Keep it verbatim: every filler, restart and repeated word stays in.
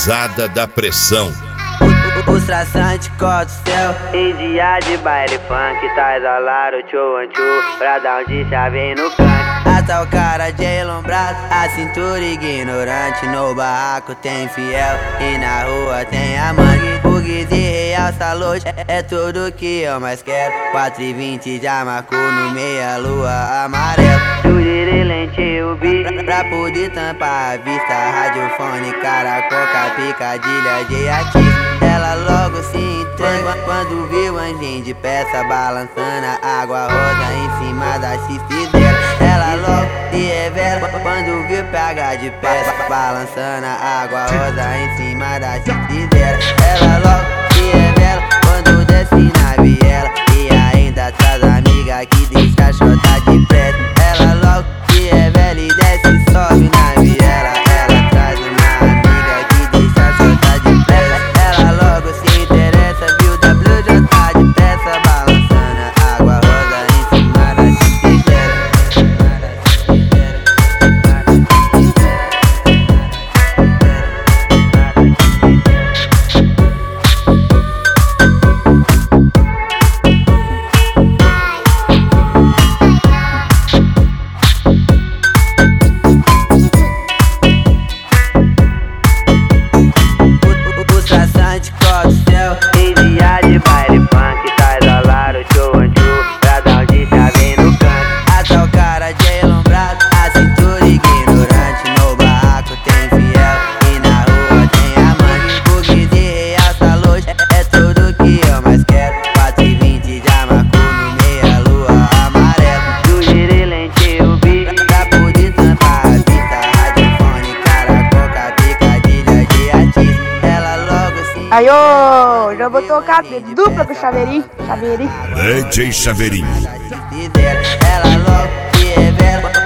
pesada da pressão. Os traçantes cortam o céu em dia de baile funk. Tá exalado, tchô, tchô, pra dar um de chave no canto. Até o cara de elombrado, a cintura ignorante. No barraco tem fiel e na rua tem a mangue. O guize realça a luz, é, é tudo que eu mais quero. Quatro e vinte já marcou no meia lua amarelo. Juriri lente o bi, pra poder tampar a vista. Radiofone, caracoca, picadilha de artista. Ela logo se entrega quando vê o anjinho de peça balançando a água rosa em cima da xisteira. Ela logo se revela quando vê o pH de peça balançando a água rosa em cima da xisteira. Ela logo se revela quando desce na viela e ainda traz amiga que deixa a chota de pressa. Ela logo se revela e desce e sobe na viela. Ela traz uma amiga que deixa a chota de pressa. Logo se interessa, viu W J de peça balançando a água rosa em cima da xisteira. Os traçantes cortam o céu em dia de baile funk. Tá exalado, tchô, tchô, pra dar um de chave no canto. Até o cara de elombrado, a cintura ignorante. No barraco tem fiel e na rua tem a mangue. O guize realça a luz, é, é tudo que eu mais quero. Quatro e vinte já marcou no meia lua amarelo. Juriri lente o bi, pra poder tampar a vista. Radiofone, caracoca, picadilha de artista. Ela logo se... Aí, ô, já vou tocar dupla com o Chaveirinho, Chaveirinho. D J Chaveirinho. Ela logo se revela